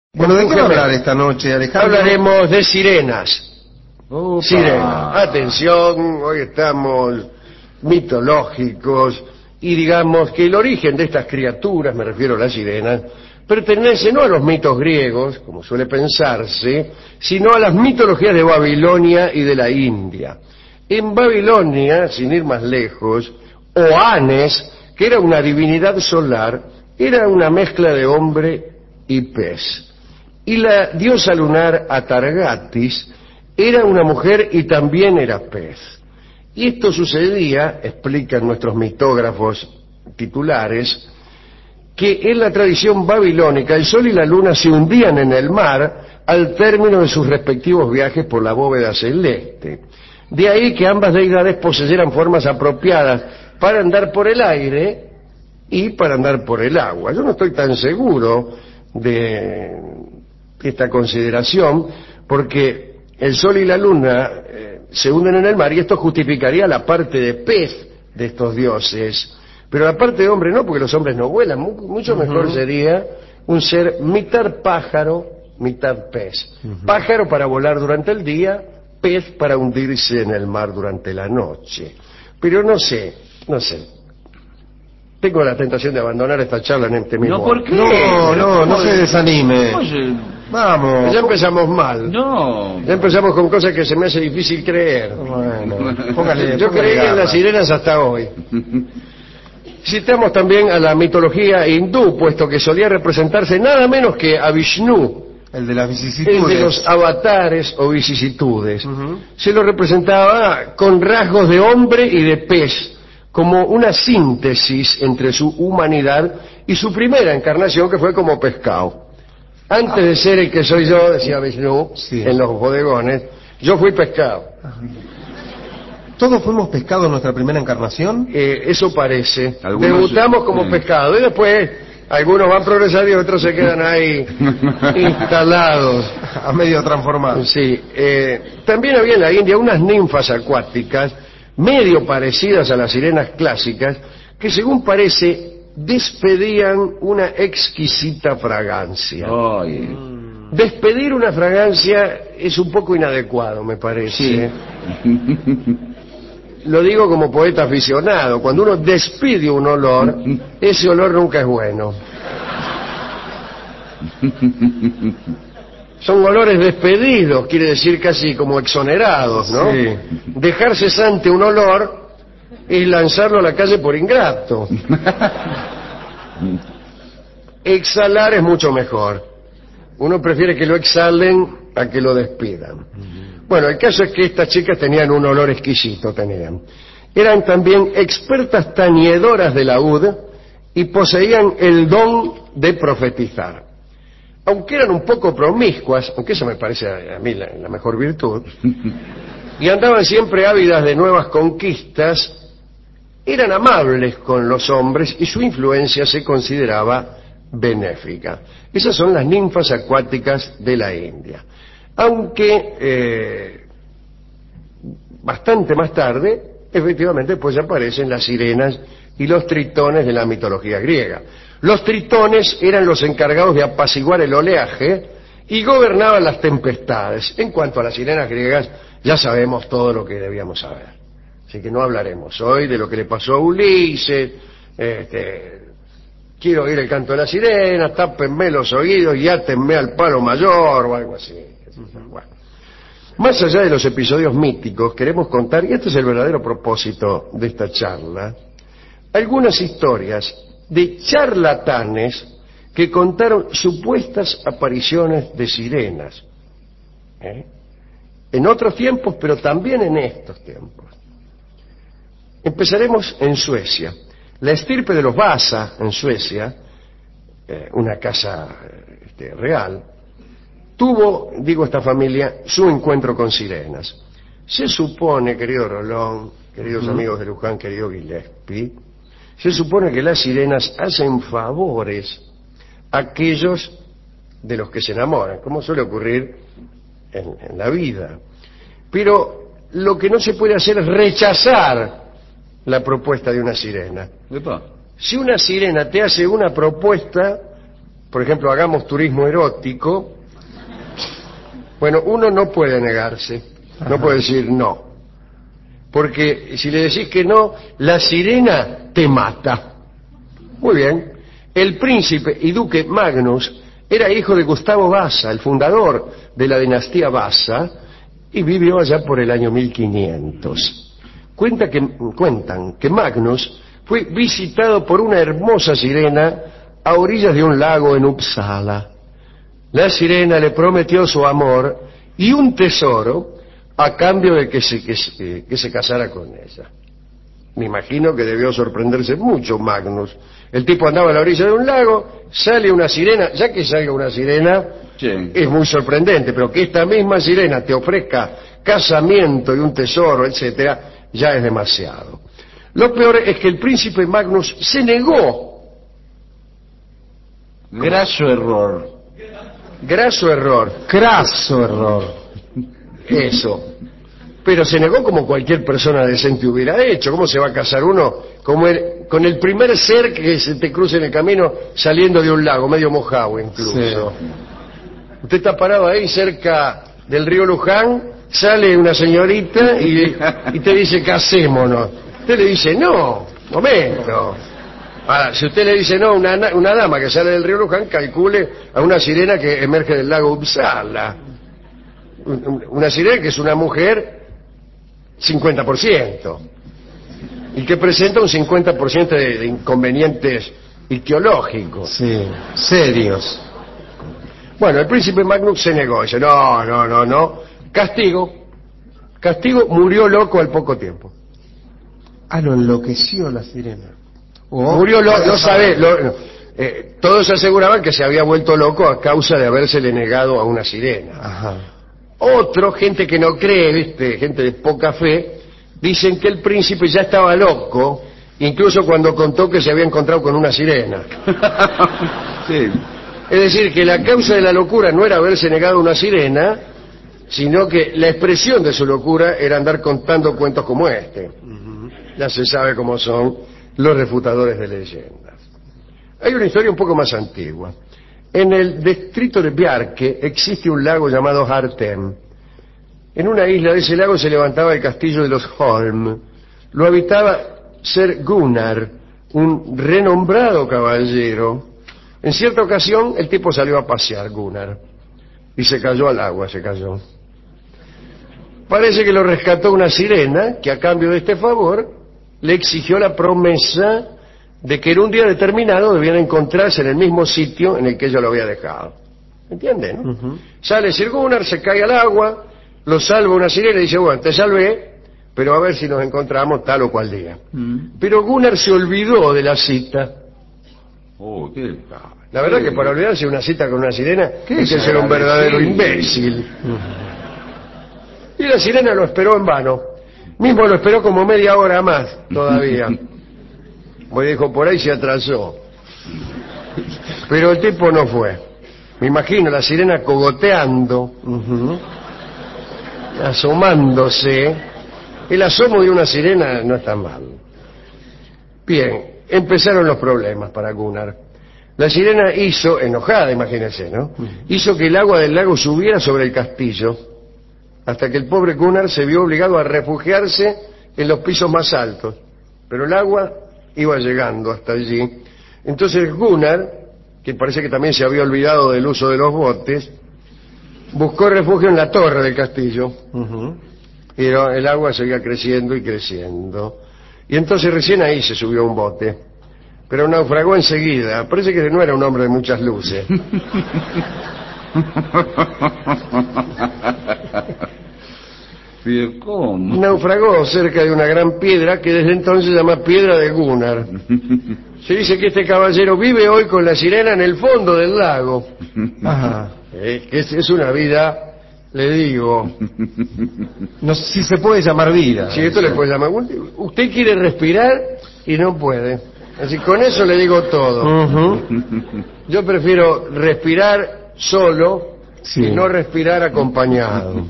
Bueno, ¿de qué va a hablar esta noche, Alejandro? Hablaremos de sirenas. Opa. Sirenas. Atención, hoy estamos mitológicos y digamos que el origen de estas criaturas, me refiero a las sirenas, pertenece no a los mitos griegos, como suele pensarse, sino a las mitologías de Babilonia y de la India. En Babilonia, sin ir más lejos, Oanes, que era una divinidad solar, era una mezcla de hombre y pez. Y la diosa lunar Atargatis era una mujer y también era pez. Y esto sucedía, explican nuestros mitógrafos titulares, que en la tradición babilónica el sol y la luna se hundían en el mar al término de sus respectivos viajes por la bóveda celeste. De ahí que ambas deidades poseyeran formas apropiadas para andar por el aire y para andar por el agua. Yo no estoy tan seguro de esta consideración, porque el sol y la luna se hunden en el mar y esto justificaría la parte de pez de estos dioses, pero la parte de hombre no, porque los hombres no vuelan. Mucho mejor sería un ser mitad pájaro, mitad pez. Pájaro para volar durante el día, pez para hundirse en el mar durante la noche. Pero no sé. Tengo la tentación de abandonar esta charla en este mismo. No, ¿por qué? No se desanime. Oye, Vamos. Ya empezamos mal. no. Ya empezamos con cosas que se me hace difícil creer. Bueno, póngale. Yo creí en las sirenas hasta hoy. Citamos también a la mitología hindú, puesto que solía representarse nada menos que a Vishnu, El de las el vicisitudes. de los avatares o vicisitudes. Se lo representaba con rasgos de hombre y de pez, como una síntesis entre su humanidad y su primera encarnación, que fue como pescado. Antes de ser el que soy yo, decía Vishnu, Sí. en los bodegones, yo fui pescado. ¿Todos fuimos pescados en nuestra primera encarnación? Eso parece. Algunos- Debutamos como pescado y después algunos van progresando y otros se quedan ahí instalados. A medio transformado. Sí. También había en la India unas ninfas acuáticas medio parecidas a las sirenas clásicas que, según parece, despedían una exquisita fragancia. Ay, Despedir una fragancia es un poco inadecuado, me parece. Lo digo como poeta aficionado. Cuando uno despide un olor, ese olor nunca es bueno. Son olores despedidos, quiere decir casi como exonerados, ¿no? Sí. Dejar cesante un olor es lanzarlo a la calle por ingrato. Exhalar es mucho mejor. Uno prefiere que lo exhalen a que lo despidan. Bueno, el caso es que estas chicas tenían un olor exquisito, Eran también expertas tañedoras de laúd y poseían el don de profetizar. Aunque eran un poco promiscuas, aunque eso me parece a mí la mejor virtud, y andaban siempre ávidas de nuevas conquistas, eran amables con los hombres y su influencia se consideraba benéfica. Esas son las ninfas acuáticas de la India. Aunque bastante más tarde, efectivamente, pues aparecen las sirenas y los tritones de la mitología griega. Los tritones eran los encargados de apaciguar el oleaje y gobernaban las tempestades. En cuanto a las sirenas griegas, ya sabemos todo lo que debíamos saber. Así que no hablaremos hoy de lo que le pasó a Ulises. Quiero oír el canto de la sirena, tápenme los oídos y átenme al palo mayor o algo así. Bueno. Más allá de los episodios míticos, queremos contar, y este es el verdadero propósito de esta charla, algunas historias de charlatanes que contaron supuestas apariciones de sirenas. En otros tiempos, pero también en estos tiempos. Empezaremos en Suecia. La estirpe de los Vasa, en Suecia, una casa real, tuvo, digo esta familia, su encuentro con sirenas. Se supone, querido Rolón, queridos amigos de Luján, querido Gillespie, se supone que las sirenas hacen favores a aquellos de los que se enamoran, como suele ocurrir en la vida. Pero lo que no se puede hacer es rechazar la propuesta de una sirena. epa. Si una sirena te hace una propuesta, por ejemplo, hagamos turismo erótico, bueno, uno no puede negarse, no puede decir no. Porque si le decís que no, la sirena te mata. Muy bien. El príncipe y duque Magnus era hijo de Gustavo Vasa, el fundador de la dinastía Vasa, y vivió allá por el año 1500. Cuentan que Magnus fue visitado por una hermosa sirena a orillas de un lago en Uppsala. La sirena le prometió su amor y un tesoro a cambio de que se casara con ella. Me imagino que debió sorprenderse mucho Magnus. El tipo andaba a la orilla de un lago, sale una sirena, ya que salga una sirena, sí, es muy sorprendente, pero que esta misma sirena te ofrezca casamiento y un tesoro, etcétera, ya es demasiado. Lo peor es que el príncipe Magnus se negó. Graso error. Graso error. Craso error. Eso. Pero se negó como cualquier persona decente hubiera hecho. ¿Cómo se va a casar uno con el primer ser que se te cruce en el camino saliendo de un lago, medio mojado incluso? Sí. Usted está parado ahí cerca del río Luján, sale una señorita y te dice casémonos. Usted le dice no, momento. Ahora, si usted le dice no a una dama que sale del río Luján, calcule a una sirena que emerge del lago Uppsala. Una sirena que es una mujer 50% y que presenta un 50% de inconvenientes ictiológicos. Sí, serios. Bueno, el príncipe Magnus se negó, dice no. Castigo, murió loco al poco tiempo. Ah, lo enloqueció la sirena. Murió loco, no sabe, todos aseguraban que se había vuelto loco a causa de habérsele negado a una sirena. Ajá. Otro, gente que no cree, ¿viste? Gente de poca fe, dicen que el príncipe ya estaba loco, incluso cuando contó que se había encontrado con una sirena. Sí. Es decir, que la causa de la locura no era haberse negado a una sirena, sino que la expresión de su locura era andar contando cuentos como este. Ya se sabe cómo son los refutadores de leyendas. Hay una historia un poco más antigua. En el distrito de Bjarke existe un lago llamado Hartem. En una isla de ese lago se levantaba el castillo de los Holm. Lo habitaba Ser Gunnar, un renombrado caballero. En cierta ocasión el tipo salió a pasear, Gunnar, y se cayó al agua, Parece que lo rescató una sirena que a cambio de este favor le exigió la promesa de que en un día determinado debían encontrarse en el mismo sitio en el que ella lo había dejado. ¿Entienden? ¿No? Sale Sir Gunnar, se cae al agua, lo salva una sirena y dice, bueno, te salvé, pero a ver si nos encontramos tal o cual día. Pero Gunnar se olvidó de la cita. La verdad que para olvidarse de una cita con una sirena hay que ser un verdadero imbécil. Y la sirena lo esperó en vano. Mismo lo esperó como media hora más todavía. Pues dijo, por ahí se atrasó. Pero el tipo no fue. Me imagino la sirena cogoteando, asomándose. El asomo de una sirena no es tan mal. Bien, empezaron los problemas para Gunnar. La sirena hizo, enojada, imagínense, ¿no? Hizo que el agua del lago subiera sobre el castillo, hasta que el pobre Gunnar se vio obligado a refugiarse en los pisos más altos. Pero el agua iba llegando hasta allí. Entonces Gunnar, que parece que también se había olvidado del uso de los botes, buscó refugio en la torre del castillo. Y el agua seguía creciendo y creciendo. Y entonces recién ahí se subió a un bote. Pero naufragó enseguida. Parece que no era un hombre de muchas luces. ¿Cómo? Naufragó cerca de una gran piedra que desde entonces se llama Piedra de Gunnar. Se dice que este caballero vive hoy con la sirena en el fondo del lago. Ajá. Es una vida, le digo. No sé si se puede llamar vida. Si esto le puede llamar. Usted quiere respirar y no puede. Así con eso le digo todo. Yo prefiero respirar solo y no respirar acompañado.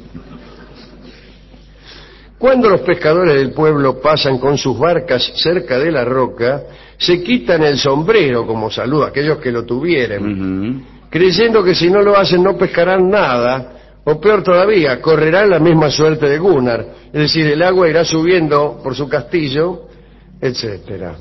Cuando los pescadores del pueblo pasan con sus barcas cerca de la roca, se quitan el sombrero como saludo a aquellos que lo tuvieren, Ujú. creyendo que si no lo hacen no pescarán nada, o peor todavía, correrán la misma suerte de Gunnar, es decir, el agua irá subiendo por su castillo, etcétera.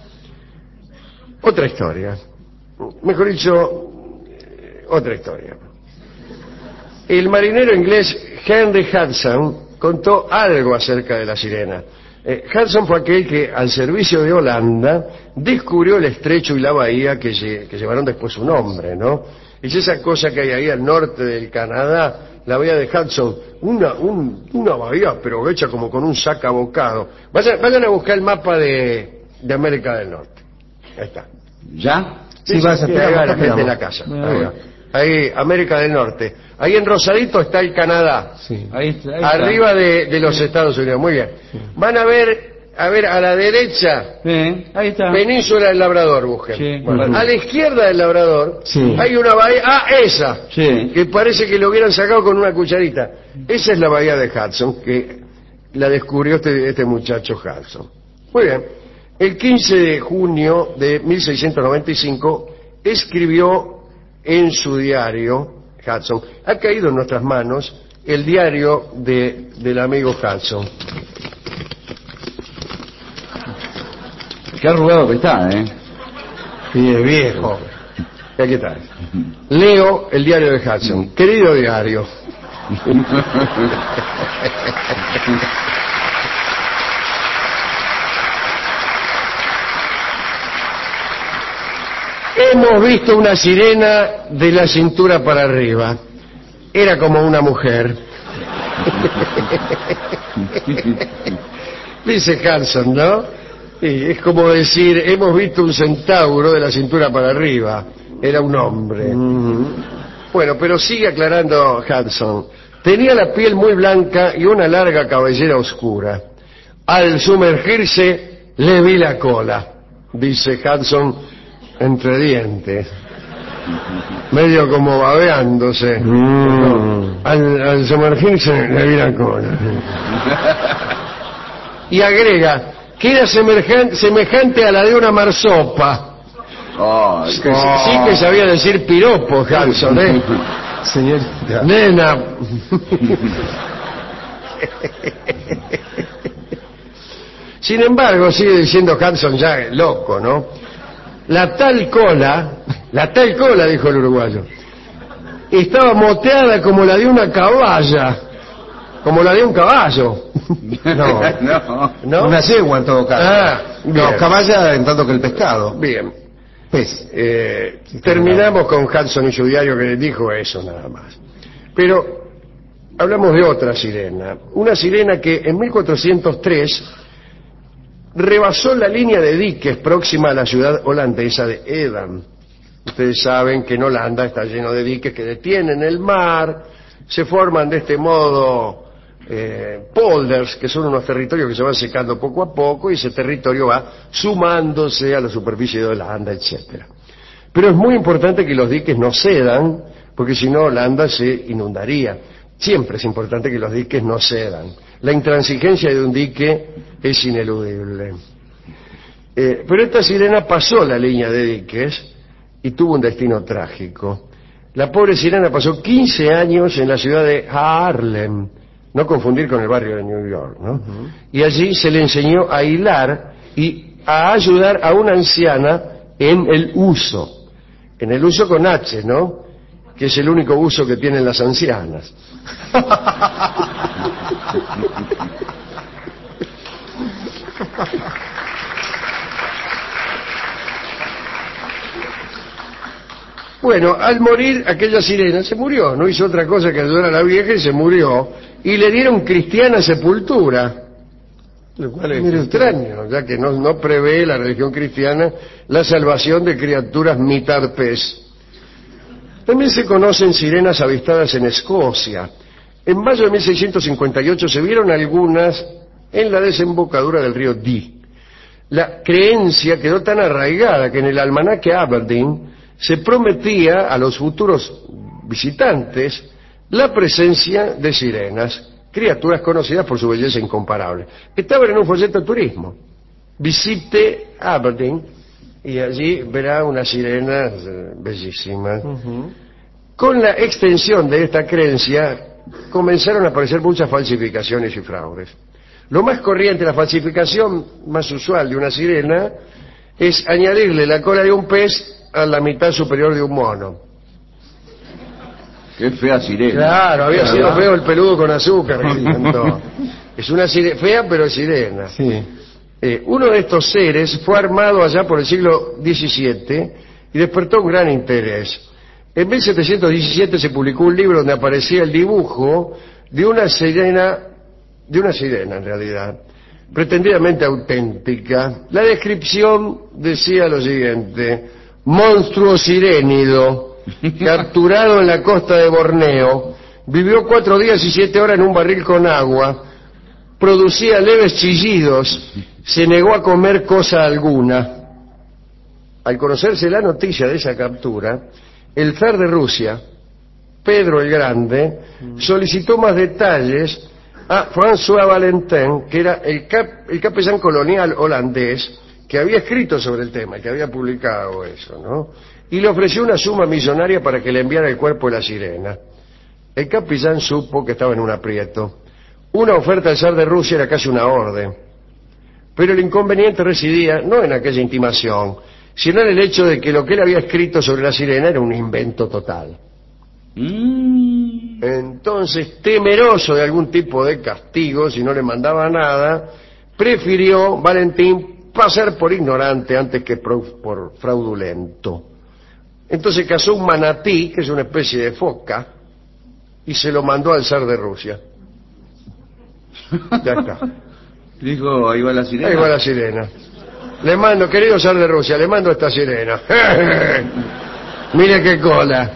Otra historia, mejor dicho, otra historia. El marinero inglés Henry Hudson contó algo acerca de la sirena. Hudson fue aquel que, al servicio de Holanda, descubrió el estrecho y la bahía que llevaron después su nombre, ¿no? Es esa cosa que hay ahí al norte del Canadá, la bahía de Hudson, una bahía, pero hecha como con un sacabocado. Vayan a buscar el mapa de América del Norte. Ahí está. ¿Ya? Sí, vas a Ahí esperar, va la gente esperamos. en la casa. Bueno, Ahí va. bueno. Ahí, América del Norte. Ahí en rosadito está el Canadá. Sí. Ahí está. Arriba de los Estados Unidos. Muy bien. Van a ver a la derecha, Sí, ahí está. Península del Labrador, busquen. Sí. Bueno, Bueno. a la izquierda del Labrador Sí. hay una bahía. Ah, esa. Sí. Que parece que lo hubieran sacado con una cucharita. Esa es la bahía de Hudson, que la descubrió este muchacho Hudson. Muy bien. El 15 de junio de 1695 escribió en su diario, Hudson, ha caído en nuestras manos el diario del amigo Hudson. Qué arrugado que está, ¿eh? Sí, es viejo. Y aquí está. Leo el diario de Hudson. Querido diario. Hemos visto una sirena de la cintura para arriba. Era como una mujer. Dice Hudson, ¿no? Sí, es como decir, hemos visto un centauro de la cintura para arriba. Era un hombre. Bueno, pero sigue aclarando Hudson. Tenía la piel muy blanca y una larga cabellera oscura. Al sumergirse le vi la cola, dice Hudson entre dientes, medio como babeándose. Al sumergirse le vi la cola. Y agrega que era semejante a la de una marsopa. Oh, Sí que sabía decir piropo, Hudson, ¿eh? Señorita. Nena. Sin embargo, sigue diciendo Hudson, ya loco, ¿no? La tal cola, dijo el uruguayo, estaba moteada como la de una caballa, como la de un caballo. No, ¿No? una yegua en todo caso. Ah, bien. No, caballa en tanto que el pescado. Bien. Pez. Terminamos con Hudson y su diario, que dijo eso nada más. Pero hablamos de otra sirena, una sirena que en 1403 rebasó la línea de diques próxima a la ciudad holandesa de Edam. Ustedes saben que en Holanda está lleno de diques que detienen el mar, se forman de este modo polders, que son unos territorios que se van secando poco a poco, y ese territorio va sumándose a la superficie de Holanda, etcétera. Pero es muy importante que los diques no cedan, porque si no Holanda se inundaría. Siempre es importante que los diques no cedan. La intransigencia de un dique es ineludible. Pero esta sirena pasó la línea de diques y tuvo un destino trágico. La pobre sirena pasó 15 años en la ciudad de Haarlem, no confundir con el barrio de New York, ¿no? Y allí se le enseñó a hilar y a ayudar a una anciana en el uso con H, ¿no? Que es el único uso que tienen las ancianas. Bueno, al morir aquella sirena se murió, no hizo otra cosa que ayudar a la vieja y se murió, y le dieron cristiana sepultura, lo cual es extraño, ya que no prevé la religión cristiana la salvación de criaturas mitad pez. También se conocen sirenas avistadas en Escocia. En mayo de 1658 se vieron algunas en la desembocadura del río Dee. La creencia quedó tan arraigada que en el almanaque Aberdeen se prometía a los futuros visitantes la presencia de sirenas, criaturas conocidas por su belleza incomparable. Estaban en un folleto de turismo. Visite Aberdeen y allí verá unas sirenas bellísimas. Con la extensión de esta creencia comenzaron a aparecer muchas falsificaciones y fraudes. Lo más corriente, la falsificación más usual de una sirena, es añadirle la cola de un pez a la mitad superior de un mono. Qué fea sirena. Claro, había sido feo el peludo con azúcar que inventó. Es una sirena, fea pero es sirena. Sí. Uno de estos seres fue armado allá por el siglo XVII y despertó un gran interés. En 1717 se publicó un libro donde aparecía el dibujo de una sirena en realidad, pretendidamente auténtica. La descripción decía lo siguiente: monstruo sirénido, capturado en la costa de Borneo, vivió 4 días y 7 horas en un barril con agua, producía leves chillidos, se negó a comer cosa alguna. Al conocerse la noticia de esa captura, el zar de Rusia, Pedro el Grande, solicitó más detalles a François Valentin, que era el capellán colonial holandés que había escrito sobre el tema, que había publicado eso, ¿no? Y le ofreció una suma millonaria para que le enviara el cuerpo de la sirena. El capellán supo que estaba en un aprieto. Una oferta del zar de Rusia era casi una orden. Pero el inconveniente residía no en aquella intimación, sino en el hecho de que lo que él había escrito sobre la sirena era un invento total. Entonces, temeroso de algún tipo de castigo, si no le mandaba nada, prefirió Valentín pasar por ignorante antes que por fraudulento. Entonces cazó un manatí, que es una especie de foca, y se lo mandó al zar de Rusia. Ya está. Dijo, ahí va la sirena. Ahí va la sirena. Le mando, querido zar de Rusia, le mando esta sirena. Mire qué cola.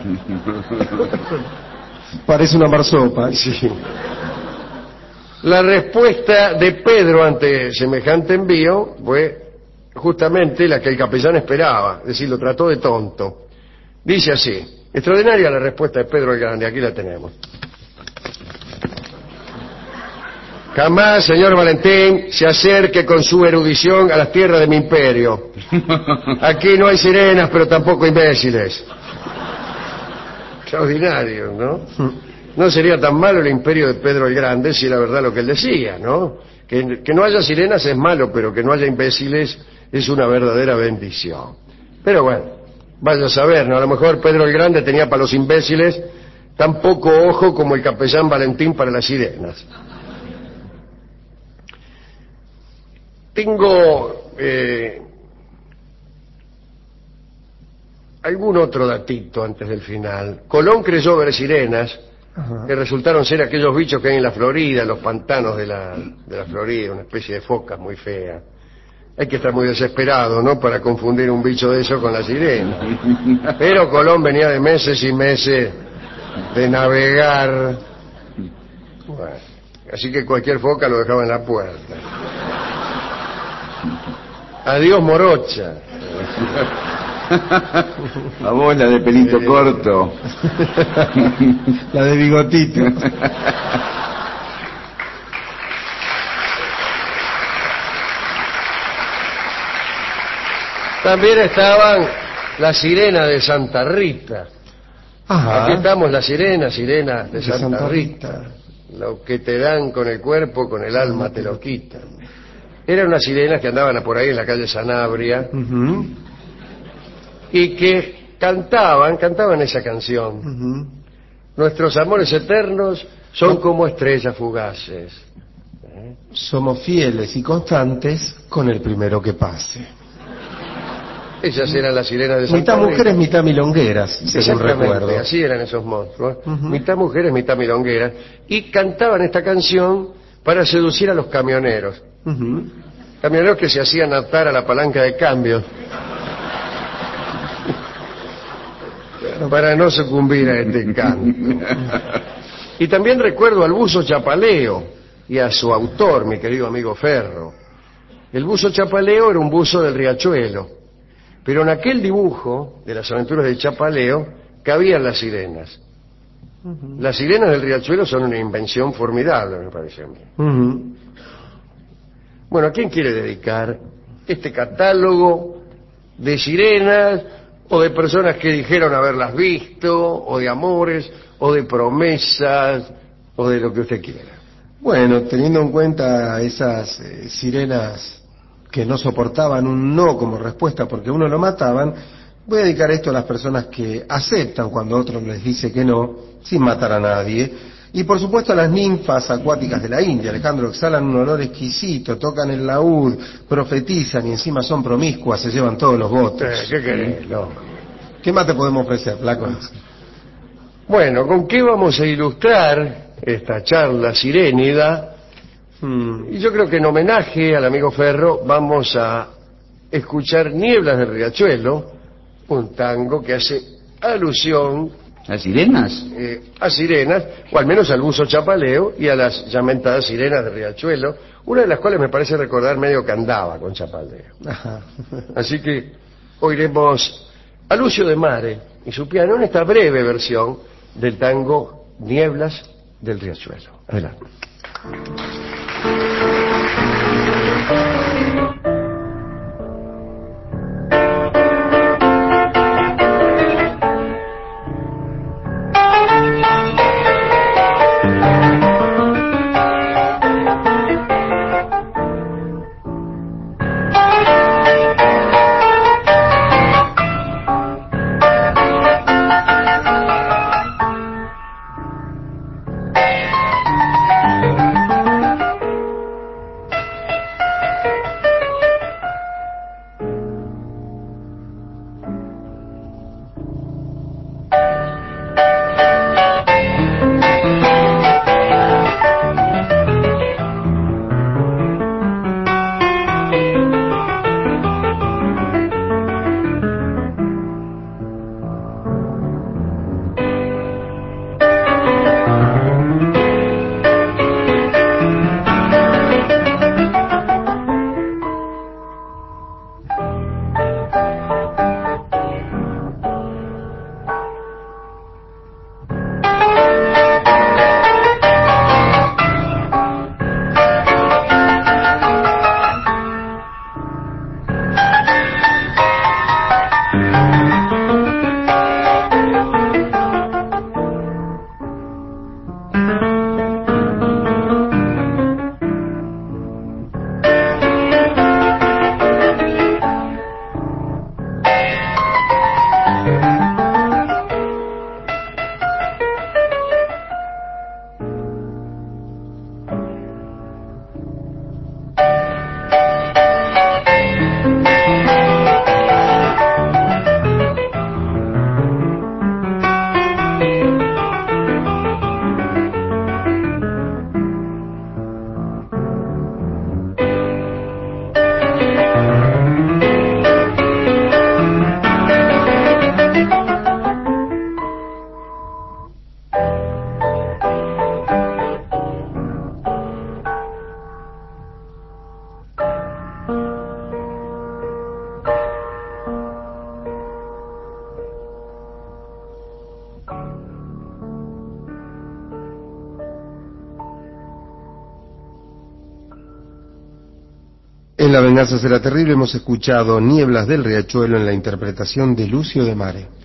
Parece una marsopa. Sí. La respuesta de Pedro ante semejante envío fue justamente la que el capellán esperaba, es decir, lo trató de tonto. Dice así: extraordinaria la respuesta de Pedro el Grande, aquí la tenemos. Jamás, señor Valentín, se acerque con su erudición a las tierras de mi imperio. Aquí no hay sirenas, pero tampoco imbéciles. Extraordinario, ¿no? No sería tan malo el imperio de Pedro el Grande si era verdad lo que él decía, ¿no? Que no haya sirenas es malo, pero que no haya imbéciles es una verdadera bendición. Pero bueno, vaya a saber, ¿no? A lo mejor Pedro el Grande tenía para los imbéciles tan poco ojo como el capellán Valentín para las sirenas. Tengo algún otro datito antes del final. Colón creyó ver sirenas, que resultaron ser aquellos bichos que hay en la Florida, en los pantanos de la Florida, una especie de foca muy fea. Hay que estar muy desesperado, ¿no?, para confundir un bicho de eso con la sirena. Pero Colón venía de meses y meses de navegar. Bueno, así que cualquier foca lo dejaba en la puerta. Adiós, morocha. A vos la de pelito corto. La de bigotito. También estaban las sirenas de Santa Rita. Ajá. Aquí estamos, las sirenas de Santa Rita. Lo que te dan con el cuerpo, con el alma te lo quitan. Eran unas sirenas que andaban por ahí en la calle Sanabria y que cantaban esa canción. Nuestros amores eternos son como estrellas fugaces. Somos fieles y constantes con el primero que pase. Esas eran las sirenas de Santa Mitad Rita. mujeres, mitad milongueras, según Exactamente, recuerdo. así eran esos monstruos. Mitad mujeres, mitad milongueras. Y cantaban esta canción para seducir a los camioneros. Camioneros que se hacían atar a la palanca de cambio para no sucumbir a este canto. Y también recuerdo al buzo Chapaleo y a su autor, mi querido amigo Ferro. El buzo Chapaleo era un buzo del Riachuelo, pero en aquel dibujo de las aventuras de Chapaleo cabían las sirenas. Las sirenas del Riachuelo son una invención formidable, me parece a mí. Bueno, ¿a quién quiere dedicar este catálogo de sirenas, o de personas que dijeron haberlas visto, o de amores, o de promesas, o de lo que usted quiera. Bueno, teniendo en cuenta esas sirenas que no soportaban un no como respuesta porque a uno lo mataban, voy a dedicar esto a las personas que aceptan cuando otro les dice que no, sin matar a nadie. Y por supuesto a las ninfas acuáticas de la India, Alejandro, exhalan un olor exquisito, tocan el laúd, profetizan y encima son promiscuas, se llevan todos los votos. ¿Qué querés, loco? ¿Qué más te podemos ofrecer, flaco? Bueno, ¿con qué vamos a ilustrar esta charla sirénida? Y yo creo que en homenaje al amigo Ferro vamos a escuchar Nieblas del Riachuelo, un tango que hace alusión ¿Las sirenas? a sirenas, o al menos al buzo chapaleo y a las llamentadas sirenas de Riachuelo, una de las cuales me parece recordar medio que andaba con chapaleo. Ajá. Así que oiremos a Lucio de Mare y su piano en esta breve versión del tango Nieblas del Riachuelo. Adelante. En La venganza será terrible hemos escuchado Nieblas del Riachuelo en la interpretación de Lucio de Mare.